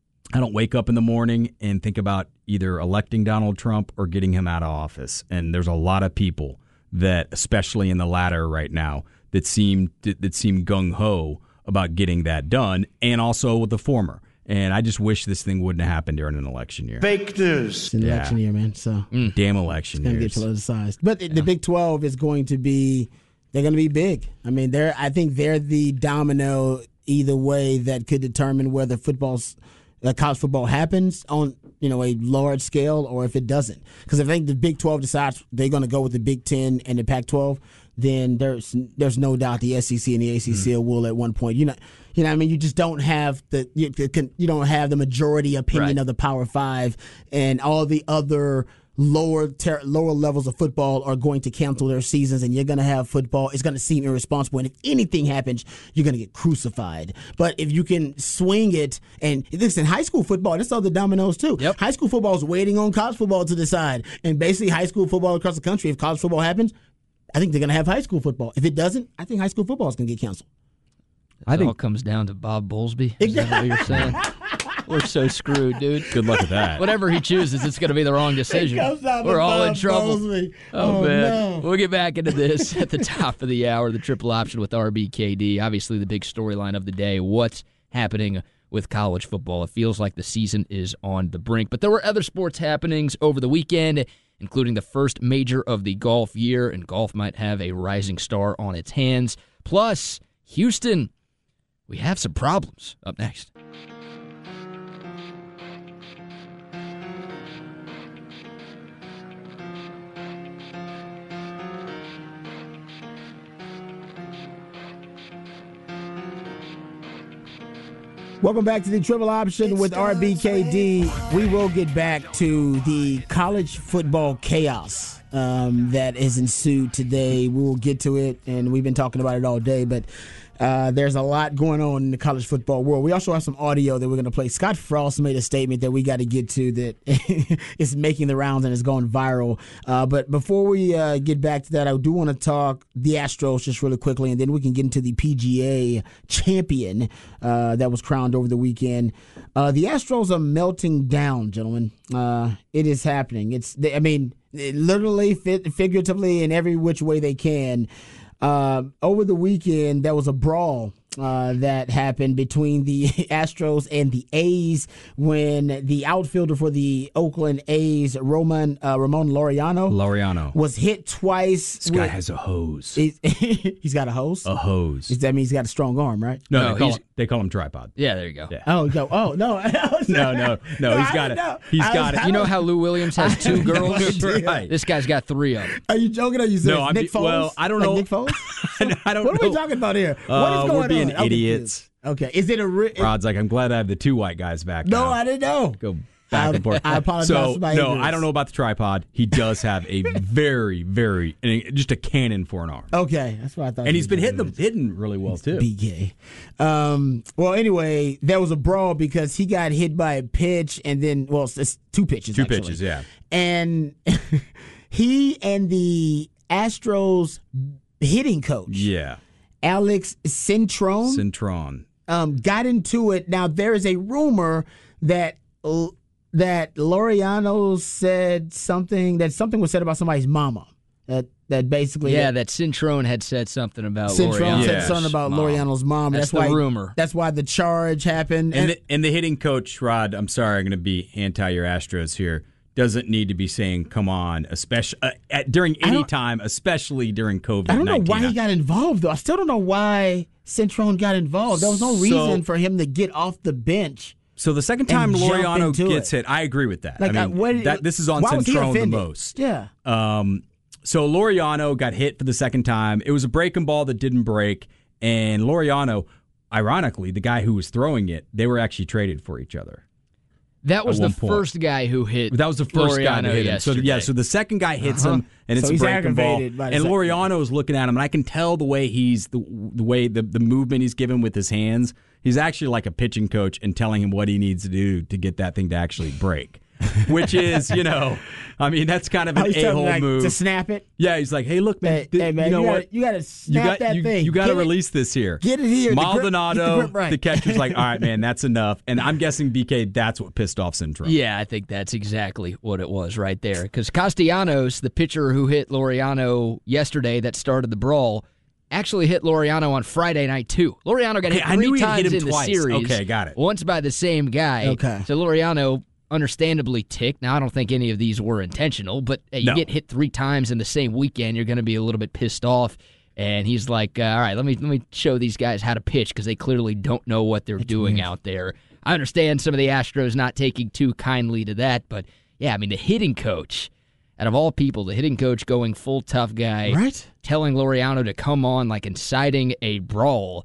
I don't wake up in the morning and think about either electing Donald Trump or getting him out of office. And there's a lot of people that, especially in the latter right now, that seem that seem gung-ho about getting that done, and also with the former. And I just wish this thing wouldn't have happened during an election year. Fake news. It's an Yeah. election year, man. So Damn election going to years. get politicized. But the Big twelve is going to be, they're going to be big. I mean, they're, I think they're the domino either way that could determine whether football's, uh, college football happens on, you know, a large scale or if it doesn't. Because I think the Big twelve decides they're going to go with the Big ten and the Pac twelve, then there's there's no doubt the S E C and the A C C mm. will at one point. You know, you know, I mean, you just don't have the you, you don't have the majority opinion Right. of the Power Five, and all the other lower ter- lower levels of football are going to cancel their seasons, and you're going to have football. It's going to seem irresponsible, and if anything happens, you're going to get crucified. But if you can swing it, and listen, high school football, that's all the dominoes too. Yep. High school football is waiting on college football to decide, and basically high school football across the country, if college football happens, I think they're going to have high school football. If it doesn't, I think high school football is going to get canceled. I I think it think- all comes down to Bob Bowlesby. Is that what you're saying? We're so screwed, dude. Good luck with that. Whatever he chooses, it's going to be the wrong decision. comes down to We're all in Bob trouble. Bowlesby. Oh, Oh, man. no. We'll get back into this at the top of the hour, the triple option with R B K D. Obviously, the big storyline of the day, what's happening with college football. It feels like the season is on the brink. But there were other sports happenings over the weekend, including the first major of the golf year, and golf might have a rising star on its hands. Plus, Houston, we have some problems. Up next. Welcome back to the Triple Option with R B K D. We will get back to the college football chaos um, that has ensued today. We will get to it, and we've been talking about it all day, but uh, there's a lot going on in the college football world. We also have some audio that we're going to play. Scott Frost made a statement that we got to get to that is making the rounds and is going viral. Uh, but before we uh, get back to that, I do want to talk the Astros just really quickly, and then we can get into the P G A champion uh, that was crowned over the weekend. Uh, the Astros are melting down, gentlemen. Uh, it is happening. It's, I mean, literally, figuratively, in every which way they can. Uh, over the weekend, there was a brawl uh, that happened between the Astros and the A's when the outfielder for the Oakland A's, Roman uh, Ramon Laureano, Laureano. was hit twice. This guy with- has a hose. he's, he's got a hose. A hose. Does that mean he's got a strong arm, right? No, No, they, call he's- him, they call him tripod. Yeah, there you go. Yeah. Oh, no. Oh, no. No, no, no. He's I got didn't it. know. He's I got was- it. You know how Lou Williams has two no girls? idea. Right. This guy's got three of them. Are you joking? Or are you serious? No, I'm Nick be- Foles? well, I don't Like know. Nick Foles? I don't what know. are we talking about here? Uh, what is going we're being on? I'm idiots. Okay. Is it a re- Rod's like, I'm glad I have the two white guys back. No, now. I didn't know. Go back I, and forth. I apologize so, for my no, ignorance. I don't know about the tripod. He does have a very, very, just a cannon for an arm. Okay, that's what I thought. And he's been hitting them, hitting really well, too. B K. Um, well, anyway, there was a brawl because he got hit by a pitch and then, well, it's two pitches, Two actually. pitches, yeah. And he and the Astros hitting coach, Yeah. Alex Cintron, Cintron. um, got into it. Now, there is a rumor that uh, that Laureano said something, that something was said about somebody's mama. That that basically Yeah, that Cintron had said something about Cintron Laureano. said Yeah, something about mom. Laureano's mom. That's That's, the why rumor. That's why the charge happened. And the, and the hitting coach, Rod, I'm sorry, I'm going to be anti your Astros here, doesn't need to be saying, come on, especially uh, at, during any don't- time, especially during COVID nineteen. I don't know why he got involved, though. I still don't know why Cintron got involved. There was no So- reason for him to get off the bench. So the second time and jump Laureano into gets it. hit, I agree with that. Like, I I- mean, what- that, this is on why was he Cintron the offended? most. Yeah. Um, so Laureano got hit for the second time. It was a breaking ball that didn't break. And Laureano, ironically, the guy who was throwing it, they were actually traded for each other. That was At the one point. first guy who hit. That was the first guy Laureano to hit him. So yesterday. yeah, so the second guy hits him, and it's So a he's breaking ball. aggravated by the And second Laureano is looking at him, and I can tell the way he's the the way the, the movement he's given with his hands. He's actually like a pitching coach and telling him what he needs to do to get that thing to actually break. Which is, you know, I mean, that's kind of Oh, an he's telling a-hole me, like, move. to snap it. Yeah, he's like, hey, look, man, Hey, th- hey, man, you know you what? gotta, you gotta snap you got that you, thing. you got to Get it- release this here. Get it here. The grip- get the Maldonado, grip right. the catcher's like, all right, man, that's enough. And I'm guessing B K, that's what pissed off Cintron. Yeah, I think that's exactly what it was right there. Because Castellanos, the pitcher who hit Laureano yesterday that started the brawl, actually hit Laureano on Friday night, too. Laureano got Okay, hit I three knew he had times hit him in the twice. series. Okay, got it. Once by the same guy. Okay. So Laureano understandably ticked. Now, I don't think any of these were intentional, but hey, you No. get hit three times in the same weekend, you're going to be a little bit pissed off. And he's like, uh, all right, let me let me show these guys how to pitch because they clearly don't know what they're doing out there. I understand some of the Astros not taking too kindly to that, but yeah, I mean, the hitting coach, out of all people, the hitting coach going full tough guy, Right. telling Laureano to come on, like inciting a brawl.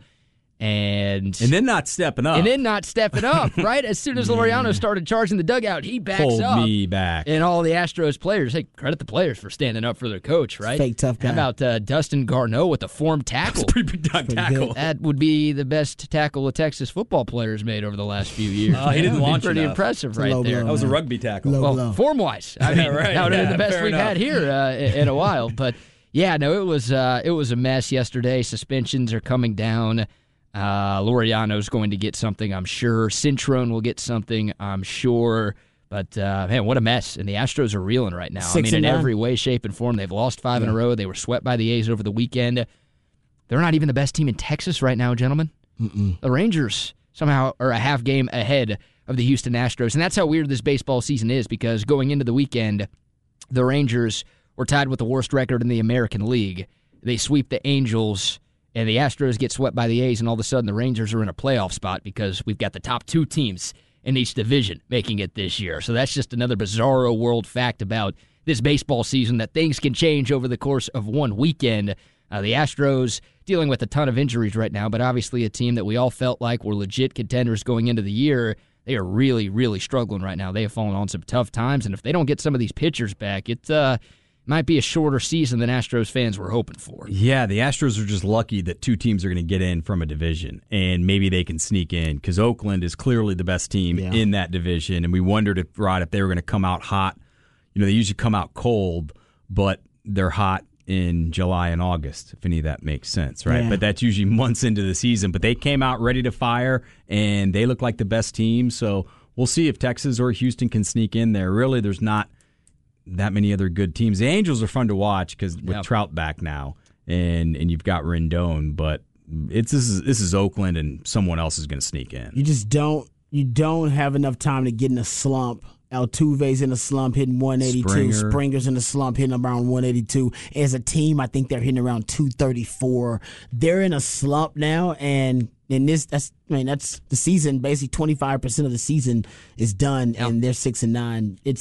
And And then not stepping up. and then not stepping up, right? As soon as Laureano started charging the dugout, he backs Hold up. me back. And all the Astros players, hey, credit the players for standing up for their coach, right? Fake tough guy. How about uh, Dustin Garneau with a formed tackle? Pretty big time tackle. That would be the best tackle a Texas football player's made over the last few years. Uh, he didn't That would be launch pretty enough. impressive It's a right low there. blow. That was a rugby tackle. Low Well, blow. form wise, I mean, right, that would have yeah, been the best fair we've enough. had here uh, in in a while. But yeah, no, it was uh, it was a mess yesterday. Suspensions are coming down. Uh, Laureano's going to get something, I'm sure. Cintron will get something, I'm sure. But uh, man, what a mess! And the Astros are reeling right now. Six I mean, and in nine. every way, shape, and form, they've lost five in a row. They were swept by the A's over the weekend. They're not even the best team in Texas right now, gentlemen. Mm-mm. The Rangers somehow are a half game ahead of the Houston Astros, and that's how weird this baseball season is. Because going into the weekend, the Rangers were tied with the worst record in the American League. They sweep the Angels, and the Astros get swept by the A's, and all of a sudden the Rangers are in a playoff spot because we've got the top two teams in each division making it this year. So that's just another bizarro world fact about this baseball season, that things can change over the course of one weekend. Uh, the Astros dealing with a ton of injuries right now, but obviously a team that we all felt like were legit contenders going into the year. They are really, really struggling right now. They have fallen on some tough times, and if they don't get some of these pitchers back, it uh, might be a shorter season than Astros fans were hoping for. Yeah, the Astros are just lucky that two teams are going to get in from a division, and maybe they can sneak in because Oakland is clearly the best team Yeah. in that division, and we wondered if, Rod, if they were going to come out hot. You know, they usually come out cold, but they're hot in July and August, if any of that makes sense, right? Yeah. But that's usually months into the season. But they came out ready to fire, and they look like the best team, so we'll see if Texas or Houston can sneak in there. Really, there's not that many other good teams. The Angels are fun to watch because with Yep. Trout back now, and and you've got Rendon, but it's this is this is Oakland, and someone else is going to sneak in. You just don't you don't have enough time to get in a slump. Altuve's in a slump hitting one eighty-two. Springer. Springer's in a slump hitting around one eighty-two. As a team, I think they're hitting around two thirty-four. They're in a slump now, and in this, that's I mean that's the season. Basically, twenty-five percent of the season is done, Yep. and they're six and nine. It's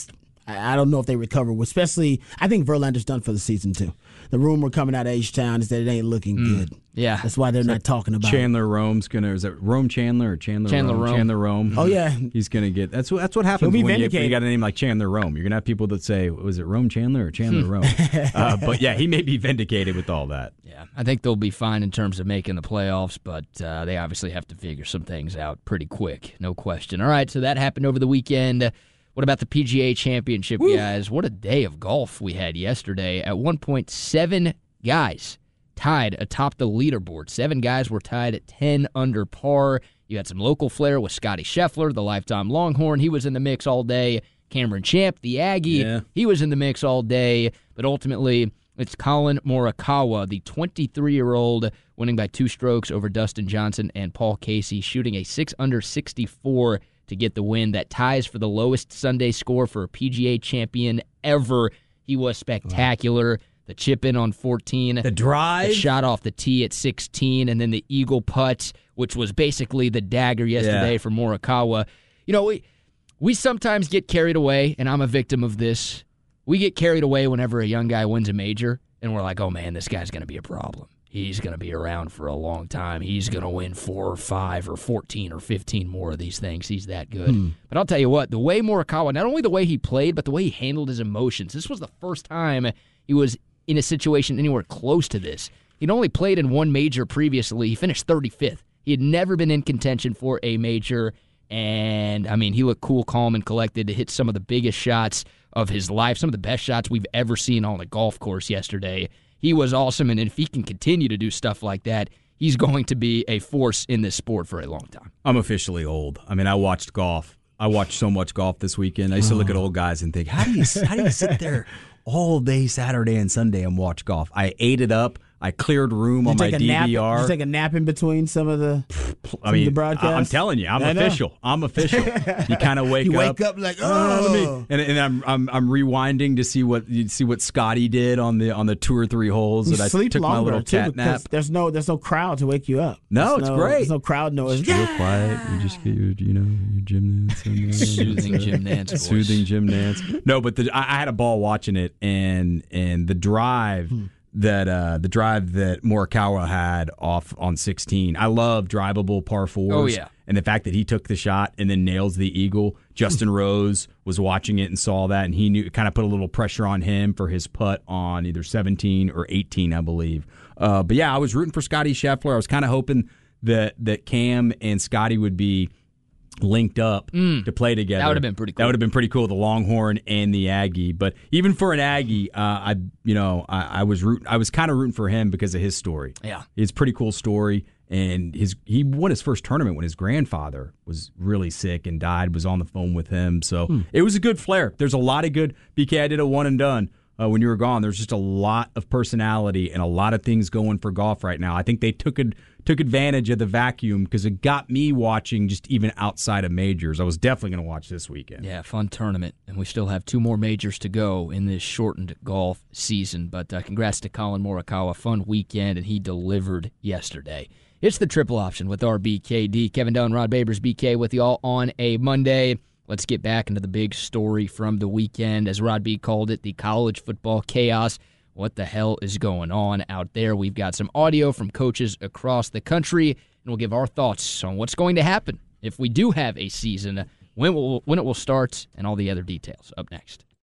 I, I don't know if they recover. Especially, I think Verlander's done for the season too. The rumor coming out of H-Town is that it ain't looking mm. good. Yeah, that's why they're not talking about Chandler it. Rome's gonna. Is that Rome Chandler or Chandler? Chandler Rome? Rome. Chandler Rome. Oh yeah, he's gonna get. That's what. That's what happens when you, you, when you got a name like Chandler Rome. You're gonna have people that say, "Was it Rome Chandler or Chandler Rome?" uh, but yeah, he may be vindicated with all that. Yeah, I think they'll be fine in terms of making the playoffs, but uh, they obviously have to figure some things out pretty quick, no question. All right, so that happened over the weekend. What about the P G A Championship, Woo. guys? What a day of golf we had yesterday. At one point, seven guys tied atop the leaderboard. Seven guys were tied at ten under par. You had some local flair with Scotty Scheffler, the lifetime Longhorn. He was in the mix all day. Cameron Champ, the Aggie, yeah. he was in the mix all day. But ultimately, it's Colin Morikawa, the twenty-three-year-old, winning by two strokes over Dustin Johnson and Paul Casey, shooting a six under sixty-four to get the win. That ties for the lowest Sunday score for a P G A champion ever. He was spectacular. Wow. The chip in on fourteen. The drive. The shot off the tee at sixteen, and then the eagle putt, which was basically the dagger yesterday yeah. for Morikawa. You know, we, we sometimes get carried away, and I'm a victim of this. We get carried away whenever a young guy wins a major, and we're like, oh, man, this guy's going to be a problem. He's going to be around for a long time. He's going to win four or five or fourteen or fifteen more of these things. He's that good. Hmm. But I'll tell you what, the way Morikawa, not only the way he played, but the way he handled his emotions, this was the first time he was in a situation anywhere close to this. He'd only played in one major previously. He finished thirty-fifth. He had never been in contention for a major, and, I mean, he looked cool, calm, and collected to hit some of the biggest shots of his life, some of the best shots we've ever seen on a golf course yesterday. He was awesome, and if he can continue to do stuff like that, he's going to be a force in this sport for a long time. I'm officially old. I mean, I watched golf. I watched so much golf this weekend. I used to look at old guys and think, how do you how do you sit there all day Saturday and Sunday and watch golf? I ate it up. I cleared room on my D V R. Did you take a nap in between some of the, some I mean, of the broadcasts? I'm telling you, I'm I official. Know. I'm official. You kind of wake you up. You wake up like, oh. And, and I'm, I'm I'm rewinding to see what you see what Scotty did on the on the two or three holes you that I sleep took my little too, cat nap. There's no there's no crowd to wake you up. No, there's it's no, great. There's no crowd noise. It's real quiet. You just get your you know your gym dance. And, uh, Soothing gym dance. Soothing gym dance. No, but the, I, I had a ball watching it, and and the drive. Hmm. That uh, the drive that Morikawa had off on sixteen. I love drivable par fours. Oh, yeah. And the fact that he took the shot and then nails the eagle. Justin Rose was watching it and saw that, and he knew kind of put a little pressure on him for his putt on either seventeen or eighteen, I believe. Uh, but yeah, I was rooting for Scotty Scheffler. I was kind of hoping that that Cam and Scotty would be linked up mm. to play together. That would have been pretty cool. That would have been pretty cool, the Longhorn and the Aggie. But even for an Aggie, uh, I you know I, I was root I was kind of rooting for him because of his story. Yeah, it's a pretty cool story, and his he won his first tournament when his grandfather was really sick and died. Was on the phone with him, so hmm. it was a good flair. There's a lot of good. B K, I did a one and done. Uh, when you were gone, there's just a lot of personality and a lot of things going for golf right now. I think they took it. Took advantage of the vacuum because it got me watching just even outside of majors. I was definitely going to watch this weekend. Yeah, fun tournament. And we still have two more majors to go in this shortened golf season. But uh, congrats to Colin Morikawa. Fun weekend, and he delivered yesterday. It's the triple option with our B K D. Kevin Dunn, Rod Babers, B K with you all on a Monday. Let's get back into the big story from the weekend. As Rod B called it, the college football chaos. What the hell is going on out there? We've got some audio from coaches across the country, and we'll give our thoughts on what's going to happen if we do have a season, when it will, when it will start, and all the other details. Up next.